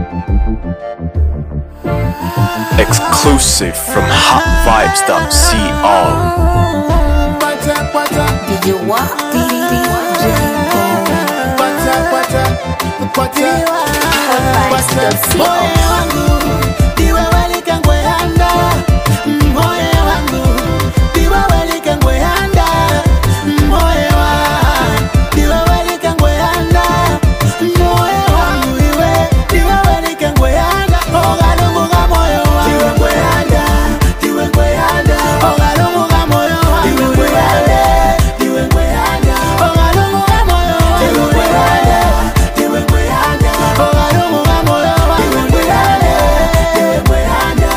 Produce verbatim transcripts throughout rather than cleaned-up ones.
Exclusive from hot vibes dot co. Did you walk D D J Moyo wangu diwe walikangwehanda, moyo wangu diwe walikangwehanda, moyo wangu diwe walikangwehanda, moyo wangu iwe diwe walikangwehanda, ogalunguga moyo wangu diwe ngwehanda, diwe ngwehanda, ogalunguga moyo wangu diwe ngwehanda, diwe ngwehanda, ogalunguga moyo wangu diwe ngwehanda, diwe ngwehanda, ogalunguga moyo wangu diwe ngwehanda, diwe ngwehanda.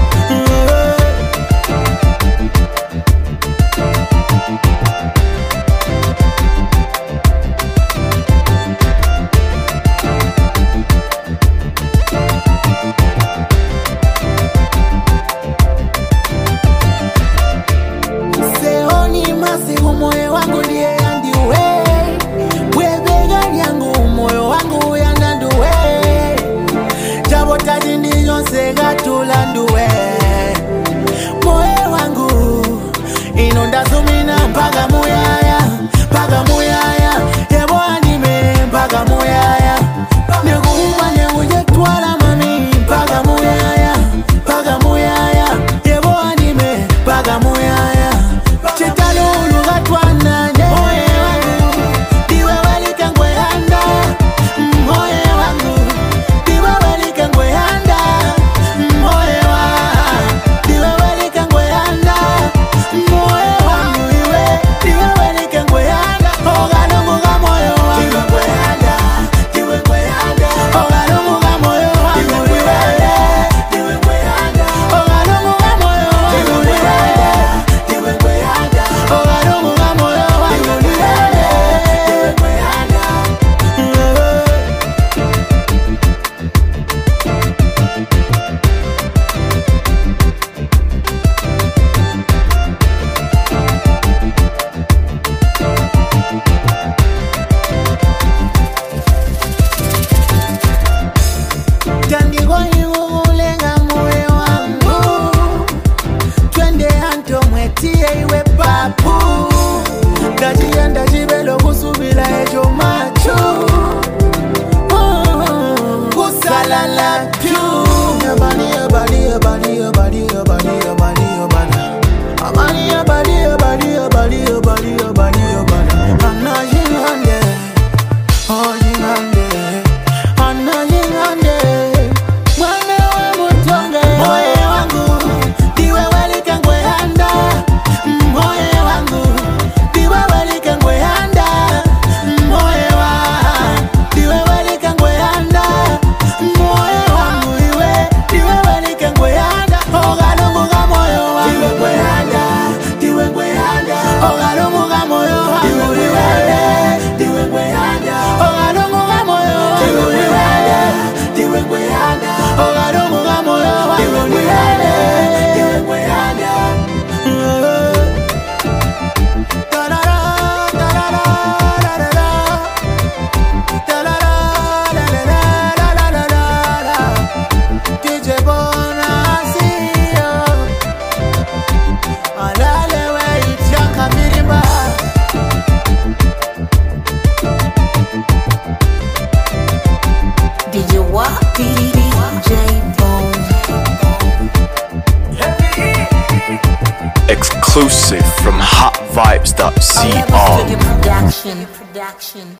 Seoni masiku moyo wangu ndiye yandiwe, webega lyangu moyo wangu yandanduwe, jabo tadi ndiyo sega tulanduwe, moyo wangu inonda sumina mpaka muyaya, mpaka muyaya, yebo anime mpaka muyaya, nekuuma nekuje twala mami mpaka muyaya, mpaka muyaya, yebo anime mpaka muyaya. Chitalo lugatwanane, moyo wangu diwe walikangwehanda, moyo wangu diwe walikangwehanda, moyo wangu diwe walikangwehanda, moyo wangu iwe diwe walikangwehanda, ogalunguga moyo wangu diwe ngwehanda, diwe ngwehanda, ogalunguga moyo wangu diwe ngwehanda, diwe ngwehanda, ogalunguga moyo wangu diwe ngwehanda, diwe ngwehanda, ogalunguga moyo wangu diwe ngwehanda, diwe ngwehanda. Tandigo yugulenga moyo wangu, twende anto mwetie iwe papu, ndajiya ndajibelo kusubila ejo macho, kusalala pyu yabani yabani yabani yabani yabani yabani yabani amani yabani yabani yabani yabani yabani yabani anajingande anajingande anajingande mwana wa mutonge, moyo wangu diwe walikangwehanda, moyo wangu diwe walikangwehanda, moyo wangu diwe walikangwehanda, moyo wangu iwe diwe walikangwehanda, ogalunguga moyo wangu diwe ngwehanda, diwe ngwehanda, ogalunguga moyo wangu diwe ngwehanda, diwe ngwehanda, ogalunguga moyo wangu diwe ngwehanda, diwe ngwehanda, ogalunguga moyo wangu diwe ngwehanda, diwe ngwehanda. Ta-da-da, ta-da-da, da-da-da. Ta-da-da, da-da-da, da-da-da-da-da. D J Bonasio. Alale we ichanga mirimba. Did you walk D D J Bone? Exclusive from hot vibes dot co. Production. Production.